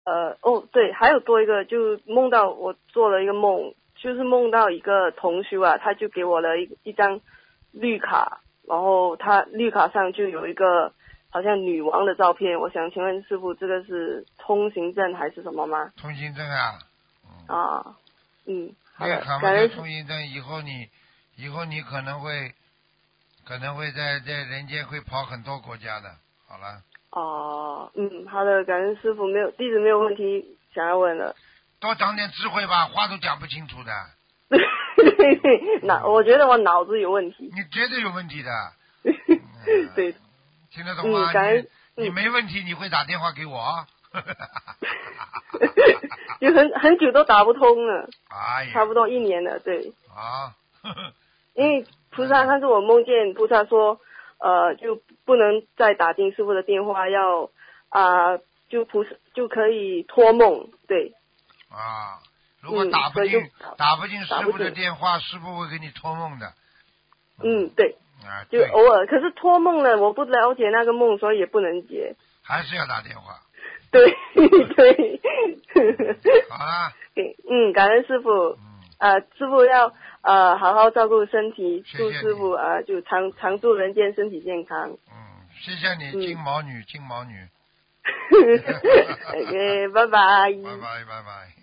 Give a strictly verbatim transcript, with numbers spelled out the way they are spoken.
呃，哦，对，还有多一个，就梦到我做了一个梦，就是梦到一个同修啊，他就给我了一一张绿卡，然后他绿卡上就有一个好像女王的照片，我想请问师傅，这个是通行证还是什么吗？ 通行证啊。 嗯、啊，嗯，好的， 绿卡嘛， 感恩就通行证，以后你以后你可能会可能会在在人间会跑很多国家的。好了。 哦，嗯，好的，感恩师傅，没有弟子没有问题想要问了。 多长点智慧吧，话都讲不清楚的。 脑，我觉得我脑子有问题。 你绝对有问题的。嗯、 对， 听得懂吗？ 嗯，感恩。 你你没问题，你会打电话给我。 就很很久都打不通了。 哎呀。 差不多一年了，对。 啊。 因为菩萨，但是我梦见菩萨说，呃，就不能再打进师傅的电话，要啊、呃，就菩萨就可以托梦，对。 啊，如果打不进、 嗯、 打不进师傅的电话，师傅会给你托梦的。 嗯，对。 啊， 就偶尔，可是托梦了，我不了解那个梦，所以也不能接。 还是要打电话。 对对。 好啦。 嗯，感恩师傅。嗯。呃，师傅要呃好好照顾身体， 谢谢祝师傅呃就常常驻人间，身体健康。 嗯，谢谢你，金毛女，金毛女。 OK， 拜拜。 拜拜，拜拜。